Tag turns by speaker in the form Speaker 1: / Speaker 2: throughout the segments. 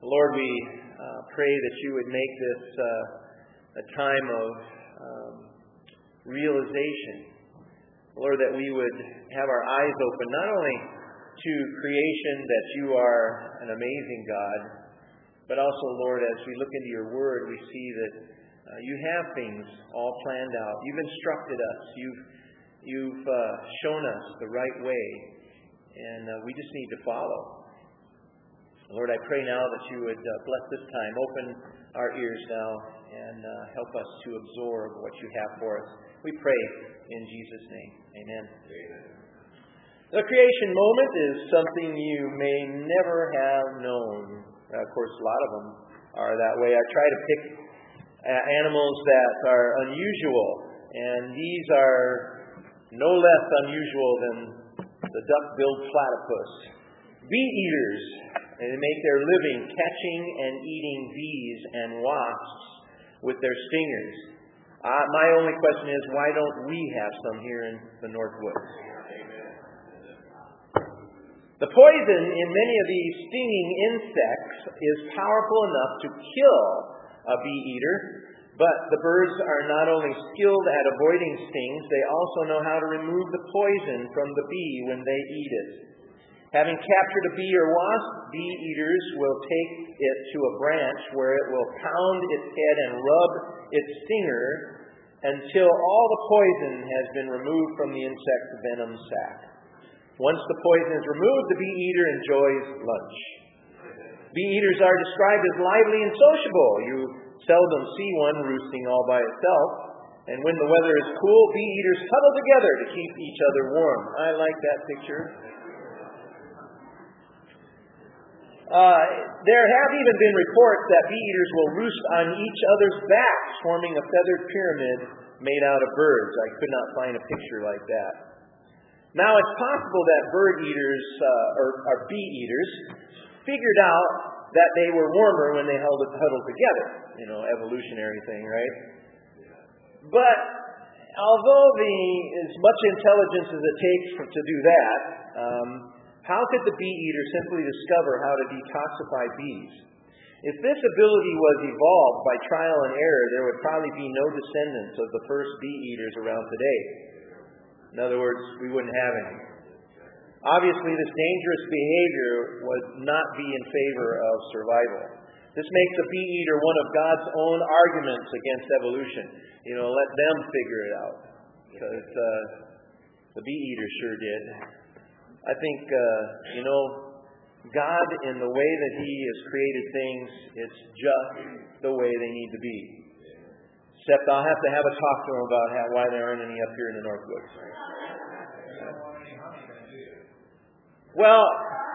Speaker 1: Lord, we pray that you would make this a time of realization. Lord, that we would have our eyes open not only to creation, that you are an amazing God, but also, Lord, as we look into your word, we see that you have things all planned out. You've instructed us. You've shown us the right way, and we just need to follow. Lord, I pray now that you would bless this time. Open our ears now and help us to absorb what you have for us. We pray in Jesus' name. Amen. The creation moment is something you may never have known. Of course, a lot of them are that way. I try to pick animals that are unusual, and these are no less unusual than the duck-billed platypus. Bee eaters. They make their living catching and eating bees and wasps with their stingers. My only question is, why don't we have some here in the Northwoods? The poison in many of these stinging insects is powerful enough to kill a bee eater, but the birds are not only skilled at avoiding stings, they also know how to remove the poison from the bee when they eat it. Having captured a bee or wasp, bee eaters will take it to a branch where it will pound its head and rub its stinger until all the poison has been removed from the insect's venom sac. Once the poison is removed, the bee eater enjoys lunch. Bee eaters are described as lively and sociable. You seldom see one roosting all by itself. And when the weather is cool, bee eaters huddle together to keep each other warm. I like that picture. There have even been reports that bee eaters will roost on each other's backs, forming a feathered pyramid made out of birds. I could not find a picture like that. Now, it's possible that bird eaters, or bee eaters, figured out that they were warmer when they huddled together. You know, evolutionary thing, right? But although as much intelligence as it takes to do that, how could the bee eater simply discover how to detoxify bees? If this ability was evolved by trial and error, there would probably be no descendants of the first bee eaters around today. In other words, we wouldn't have any. Obviously, this dangerous behavior would not be in favor of survival. This makes a bee eater one of God's own arguments against evolution. You know, let them figure it out. Because the bee eater sure did. I think, God, in the way that He has created things, it's just the way they need to be. Except I'll have to have a talk to them about why there aren't any up here in the Northwoods. Well,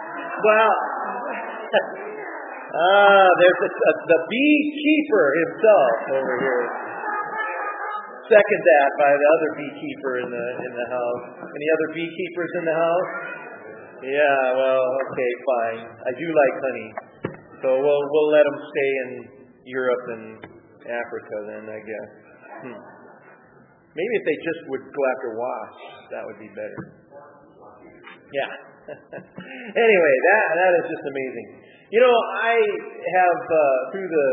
Speaker 1: there's the beekeeper himself over here. Second that by the other beekeeper in the house. Any other beekeepers in the house? Yeah, well, okay, fine. I do like honey, so we'll let them stay in Europe and Africa then, I guess. Maybe if they just would go after wasps, that would be better. Yeah. Anyway, that is just amazing. You know, I have through the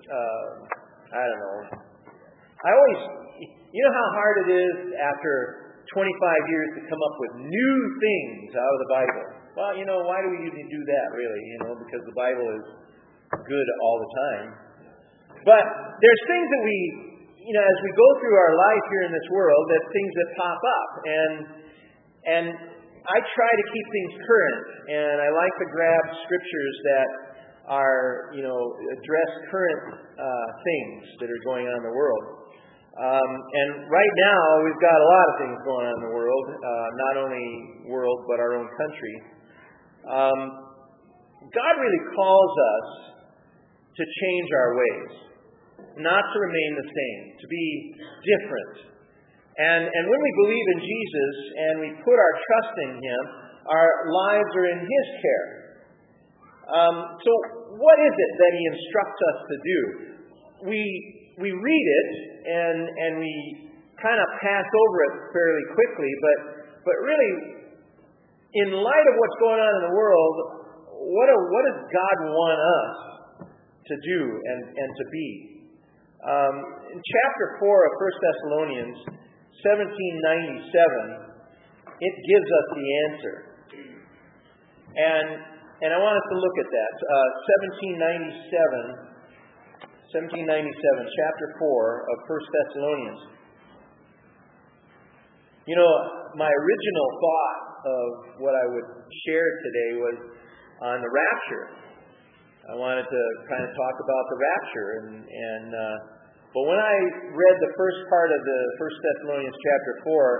Speaker 1: I always, you know how hard it is after 25 years to come up with new things out of the Bible. Well, you know, why do we usually do that, really? You know, because the Bible is good all the time. But there's things that we, you know, as we go through our life here in this world, there's things that pop up. And I try to keep things current. And I like to grab scriptures that are, you know, address current things that are going on in the world. And right now, we've got a lot of things going on in the world, not only world, but our own country. God really calls us to change our ways, not to remain the same, to be different. And when we believe in Jesus and we put our trust in Him, our lives are in His care. So what is it that He instructs us to do? We read it and we kind of pass over it fairly quickly, but really, in light of what's going on in the world, what does God want us to do and to be. In chapter 4 of 1 Thessalonians, 1797, it gives us the answer. And I want us to look at that. 1797, chapter 4 of 1 Thessalonians. You know, my original thought of what I would share today was on the rapture. I wanted to kind of talk about the rapture, but when I read the first part of the 1 Thessalonians chapter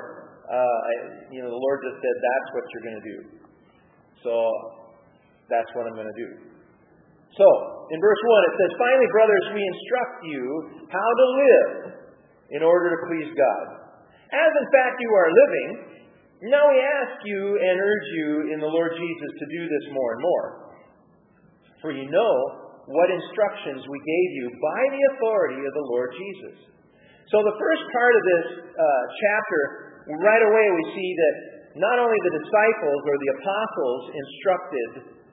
Speaker 1: 4, the Lord just said, "That's what you're going to do." So that's what I'm going to do. So in verse 1 it says, "Finally, brothers, we instruct you how to live in order to please God. As in fact you are living, now we ask you and urge you in the Lord Jesus to do this more and more. For you know what instructions we gave you by the authority of the Lord Jesus." So the first part of this chapter, right away we see that not only the disciples or the apostles instructed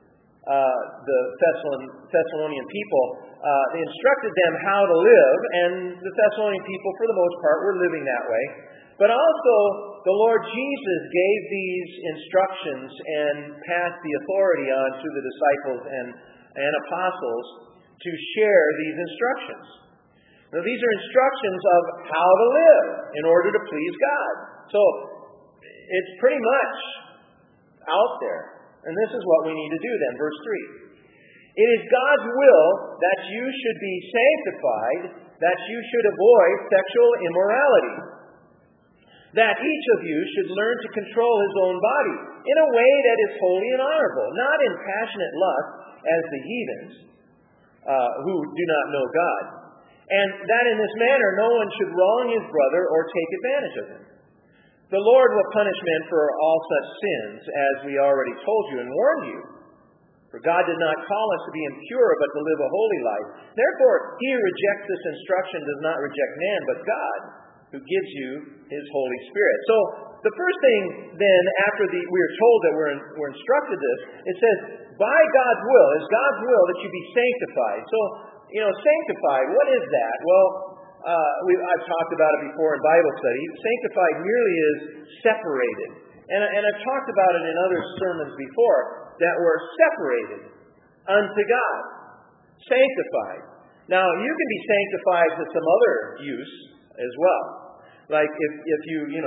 Speaker 1: the Thessalonian people, they instructed them how to live, and the Thessalonian people, for the most part, were living that way. But also, the Lord Jesus gave these instructions and passed the authority on to the disciples and apostles to share these instructions. Now, these are instructions of how to live in order to please God. So, it's pretty much out there. And this is what we need to do then. Verse 3. "It is God's will that you should be sanctified, that you should avoid sexual immorality, that each of you should learn to control his own body in a way that is holy and honorable, not in passionate lust as the heathens who do not know God, and that in this manner no one should wrong his brother or take advantage of him. The Lord will punish men for all such sins, as we already told you and warned you. For God did not call us to be impure, but to live a holy life. Therefore, he who rejects this instruction does not reject man, but God, who gives you his Holy Spirit." So, the first thing then, after we are told that we're instructed this, it says, by God's will, it's God's will that you be sanctified. So, sanctified, what is that? Well, I've talked about it before in Bible study. Sanctified merely is separated. And I've talked about it in other sermons before, that we're separated unto God. Sanctified. Now, you can be sanctified to some other use as well. Like if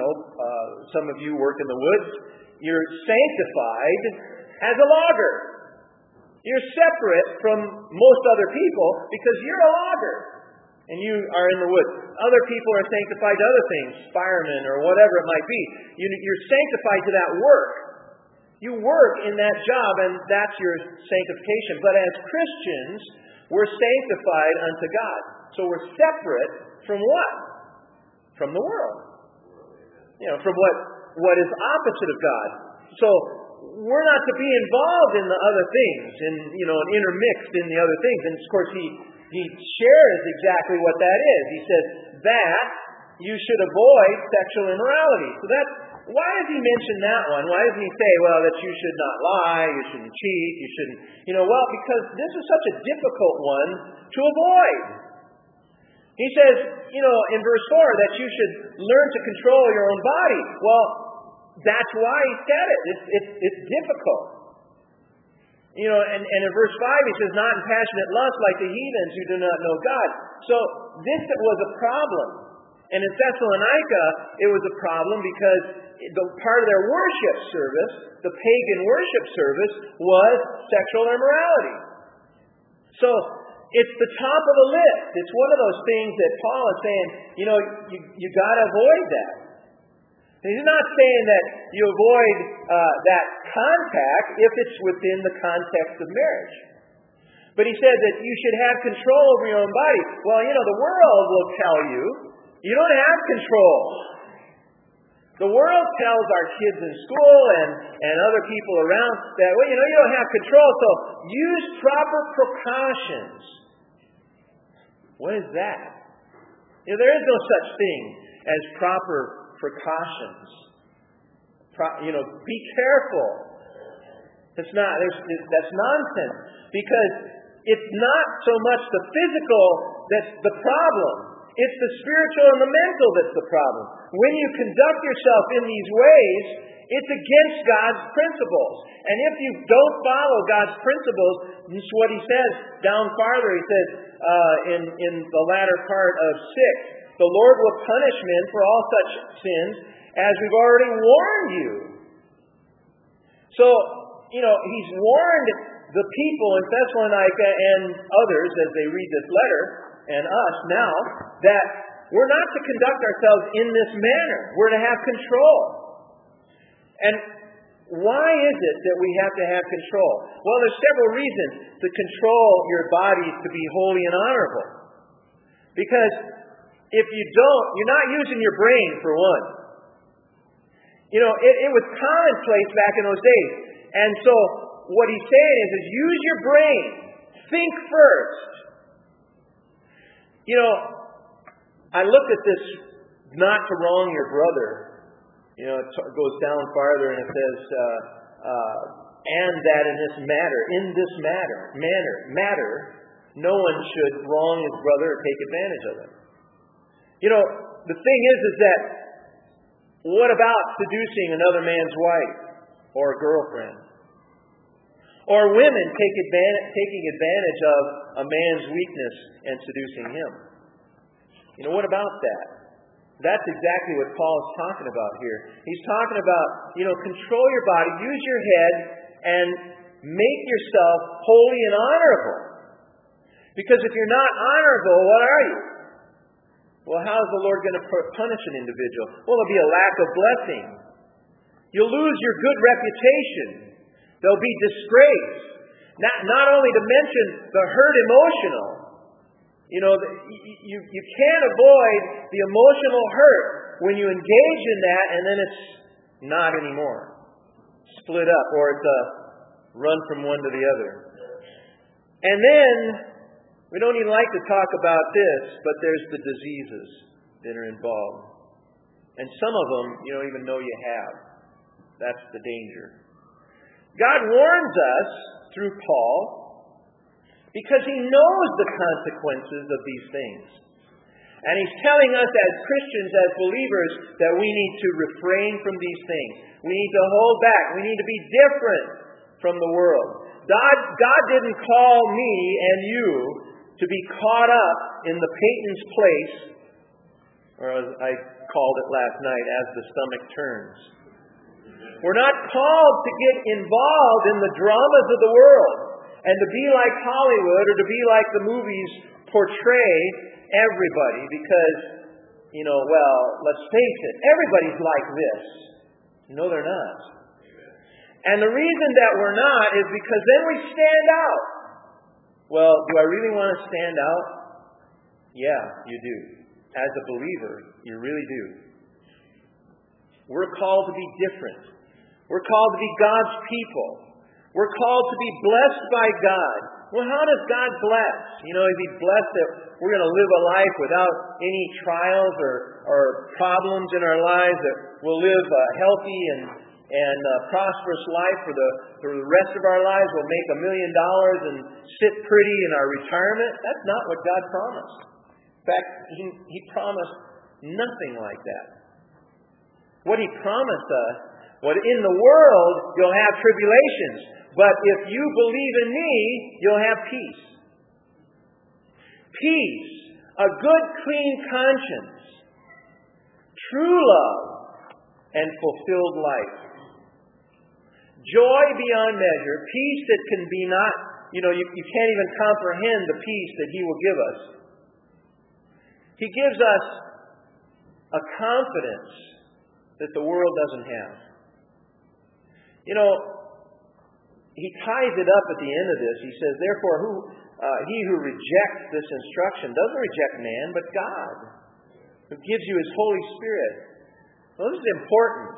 Speaker 1: some of you work in the woods, you're sanctified as a logger. You're separate from most other people because you're a logger and you are in the woods. Other people are sanctified to other things, firemen or whatever it might be. You're sanctified to that work. You work in that job and that's your sanctification. But as Christians, we're sanctified unto God. So we're separate from what? From the world. From what is opposite of God. So we're not to be involved in the other things and intermixed in the other things. And of course he shares exactly what that is. He says that you should avoid sexual immorality. So why does he mention that one? Why doesn't he say, that you should not lie, you shouldn't cheat, you shouldn't, because this is such a difficult one to avoid. He says, in verse 4 that you should learn to control your own body. Well, that's why he said it. It's difficult. And in verse 5 he says, not in passionate lust like the heathens who do not know God. So this was a problem. And in Thessalonica, it was a problem because the part of their worship service, the pagan worship service, was sexual immorality. So it's the top of the list. It's one of those things that Paul is saying, you got to avoid that. And he's not saying that you avoid that contact if it's within the context of marriage. But he said that you should have control over your own body. Well, the world will tell you, you don't have control. The world tells our kids in school and other people around that, you don't have control, so use proper precautions. What is that? There is no such thing as proper precautions. Be careful. That's nonsense. Because it's not so much the physical that's the problem. It's the spiritual and the mental that's the problem. When you conduct yourself in these ways, it's against God's principles. And if you don't follow God's principles, this is what he says down farther. He says in the latter part of 6, the Lord will punish men for all such sins as we've already warned you. So, he's warned the people in Thessalonica and others as they read this letter, and us now, that we're not to conduct ourselves in this manner. We're to have control. And why is it that we have to have control? Well, there's several reasons to control your bodies to be holy and honorable. Because if you don't, you're not using your brain, for one. It was commonplace back in those days. And so what he's saying is use your brain. Think first. I looked at this not to wrong your brother. It goes down farther and it says, and that in this matter, no one should wrong his brother or take advantage of him. The thing is that what about seducing another man's wife or girlfriend? Or women taking advantage of a man's weakness and seducing him? What about that? That's exactly what Paul is talking about here. He's talking about, control your body, use your head, and make yourself holy and honorable. Because if you're not honorable, what are you? Well, how is the Lord going to punish an individual? Well, there'll be a lack of blessing. You'll lose your good reputation. There'll be disgrace. Not only to mention the hurt emotional. You can't avoid the emotional hurt when you engage in that and then it's not anymore. Split up, or it's a run from one to the other. And then, we don't even like to talk about this, but there's the diseases that are involved. And some of them you don't even know you have. That's the danger. God warns us through Paul because he knows the consequences of these things. And he's telling us as Christians, as believers, that we need to refrain from these things. We need to hold back. We need to be different from the world. God didn't call me and you to be caught up in the Peyton's place, or as I called it last night, as the stomach turns. We're not called to get involved in the dramas of the world and to be like Hollywood or to be like the movies portray everybody because, let's face it, everybody's like this. No, they're not. And the reason that we're not is because then we stand out. Well, do I really want to stand out? Yeah, you do. As a believer, you really do. We're called to be different. We're called to be God's people. We're called to be blessed by God. Well, how does God bless? Is He blessed that we're going to live a life without any trials or problems in our lives, that we'll live a healthy and prosperous life for the rest of our lives? We'll make $1 million and sit pretty in our retirement? That's not what God promised. In fact, He promised nothing like that. What He promised us, in the world you'll have tribulations, but if you believe in me, you'll have peace. Peace, a good, clean conscience, true love, and fulfilled life. Joy beyond measure, peace that can be not, you can't even comprehend the peace that He will give us. He gives us a confidence that the world doesn't have. He ties it up at the end of this. He says, therefore, he who rejects this instruction doesn't reject man, but God, who gives you His Holy Spirit. Well, this is important.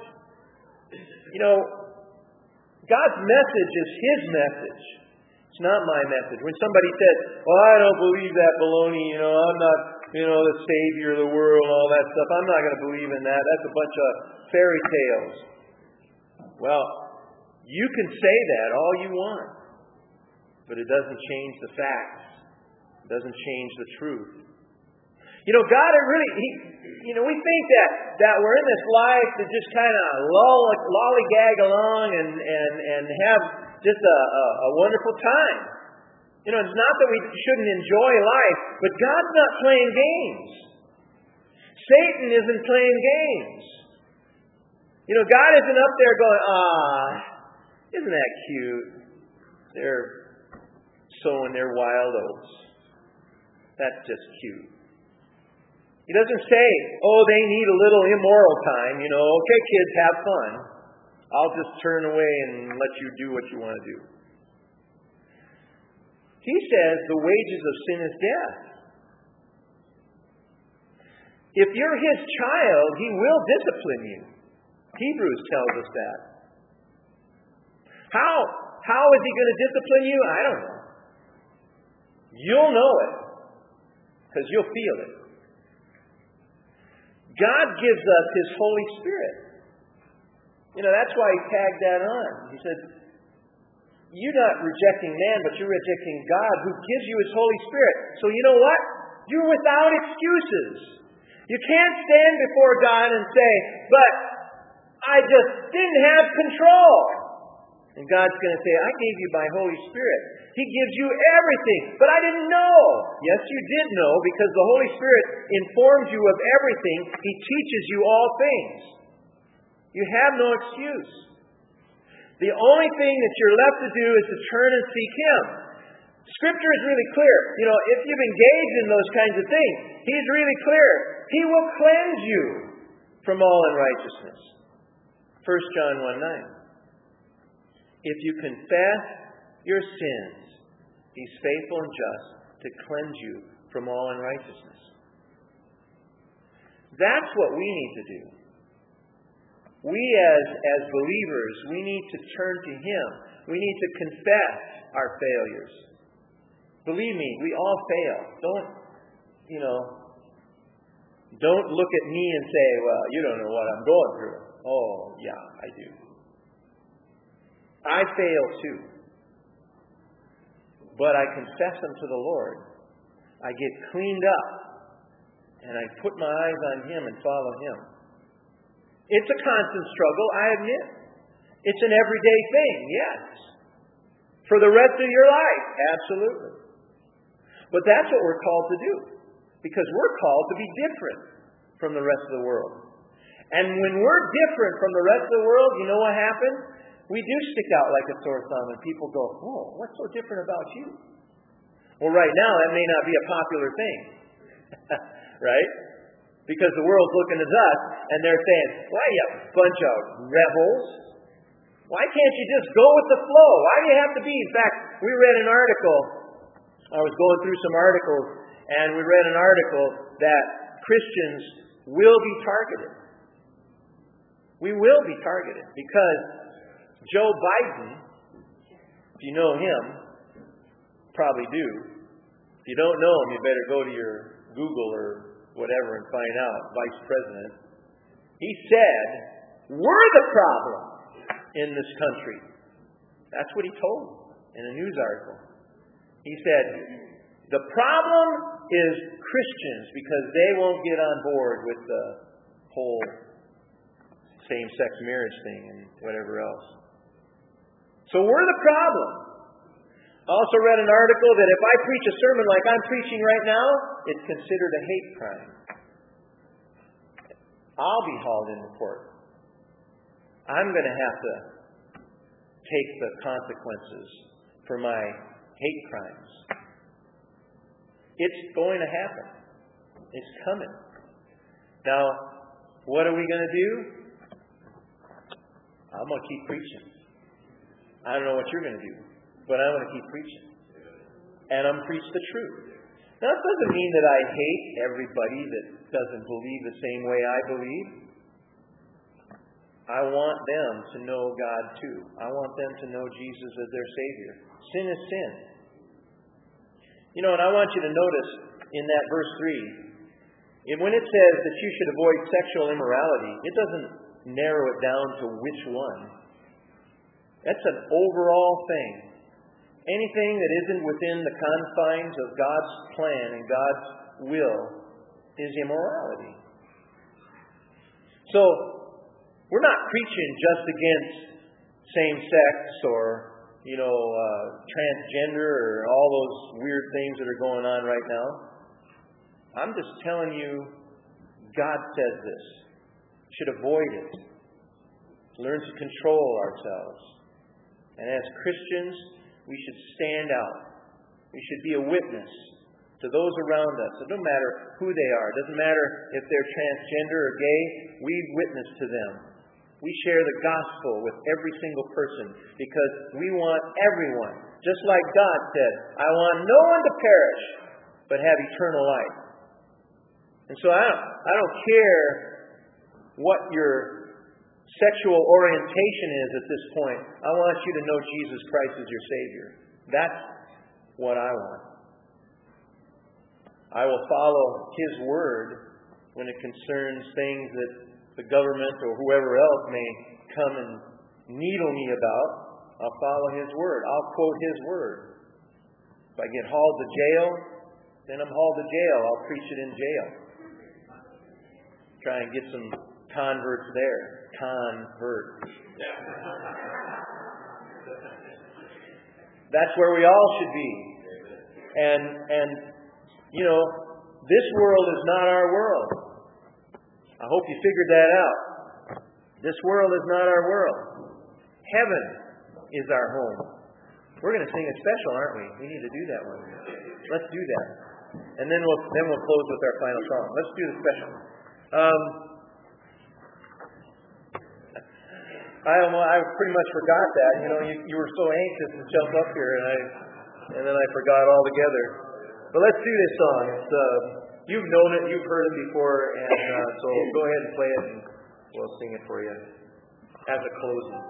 Speaker 1: God's message is His message. It's not my message. When somebody says, well, I don't believe that baloney, I'm not, the Savior of the world, all that stuff. I'm not going to believe in that. That's a bunch of fairy tales. Well, you can say that all you want. but it doesn't change the facts. It doesn't change the truth. You know, God, we think that we're in this life to just kind of lollygag along and have just a wonderful time. You know, it's not that we shouldn't enjoy life, but God's not playing games. Satan isn't playing games. You know, God isn't up there going, isn't that cute? They're sowing their wild oats. That's just cute. He doesn't say, they need a little immoral time. You know, okay, kids, have fun. I'll just turn away and let you do what you want to do. He says the wages of sin is death. If you're His child, He will discipline you. Hebrews tells us that. How is He going to discipline you? I don't know. You'll know it, because you'll feel it. God gives us His Holy Spirit. You know, that's why He tagged that on. He said, you're not rejecting man, but you're rejecting God who gives you His Holy Spirit. So you know what? You're without excuses. You can't stand before God and say, but I just didn't have control. And God's going to say, I gave you my Holy Spirit. He gives you everything, but I didn't know. Yes, you did know, because the Holy Spirit informs you of everything. He teaches you all things. You have no excuse. The only thing that you're left to do is to turn and seek Him. Scripture is really clear. You know, if you've engaged in those kinds of things, He's really clear. He will cleanse you from all unrighteousness. 1 John 1:9. If you confess your sins, He's faithful and just to cleanse you from all unrighteousness. That's what we need to do. We as believers, we need to turn to Him. We need to confess our failures. Believe me, we all fail. Don't look at me and say, well, you don't know what I'm going through. Oh, yeah, I do. I fail too. But I confess them to the Lord. I get cleaned up. And I put my eyes on Him and follow Him. It's a constant struggle, I admit. It's an everyday thing, yes. For the rest of your life, absolutely. But that's what we're called to do. Because we're called to be different from the rest of the world. And when we're different from the rest of the world, you know what happens? We do stick out like a sore thumb, and people go, what's so different about you? Well, right now, that may not be a popular thing. Right? Because the world's looking at us, and they're saying, why you bunch of rebels? Why can't you just go with the flow? Why do you have to be? In fact, we read an article. I was going through some articles, and we read an article that Christians will be targeted. We will be targeted because Joe Biden, if you know him, probably do. If you don't know him, you better go to your Google or whatever and find out. Vice President. He said, we're the problem in this country. That's what he told in a news article. He said, the problem is Christians because they won't get on board with the whole same-sex marriage thing and whatever else. So we're the problem. I also read an article that if I preach a sermon like I'm preaching right now, it's considered a hate crime. I'll be hauled into court. I'm going to have to take the consequences for my hate crimes. It's going to happen. It's coming. Now, what are we going to do? I'm going to keep preaching. I don't know what you're going to do, but I'm going to keep preaching. And I'm preach the truth. Now, it doesn't mean that I hate everybody that doesn't believe the same way I believe. I want them to know God too. I want them to know Jesus as their Savior. Sin is sin. You know, and I want you to notice in that verse 3, when it says that you should avoid sexual immorality, it doesn't narrow it down to which one. That's an overall thing. anything that isn't within the confines of God's plan and God's will is immorality. So, we're not preaching just against same-sex or, transgender or all those weird things that are going on right now. I'm just telling you, God says this. We should avoid it. Learn to control ourselves. And as Christians, we should stand out. We should be a witness to those around us. It doesn't matter who they are. It doesn't matter if they're transgender or gay. We witness to them. We share the gospel with every single person because we want everyone, just like God said, I want no one to perish but have eternal life. And so I don't care what your sexual orientation is at this point. I want you to know Jesus Christ is your Savior. That's what I want. I will follow His Word when it concerns things that the government or whoever else may come and needle me about. I'll follow His Word. I'll quote His Word. If I get hauled to jail, then I'm hauled to jail. I'll preach it in jail. Try and get some converts there. Converts. That's where we all should be. And this world is not our world. I hope you figured that out. This world is not our world. Heaven is our home. We're going to sing a special, aren't we? We need to do that one. Let's do that. And then we'll close with our final song. Let's do the special. I pretty much forgot that. You were so anxious to jump up here, and then I forgot altogether. But let's do this song. You've known it, you've heard it before, and so go ahead and play it, and we'll sing it for you as a closing.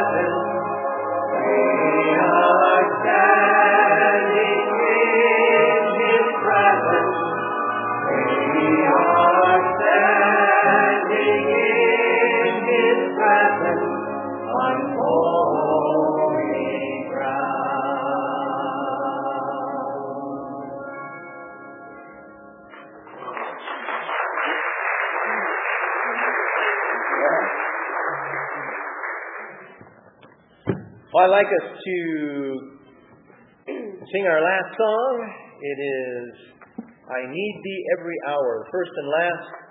Speaker 1: Well, I'd like us to sing our last song. It is I Need Thee Every Hour, first and last.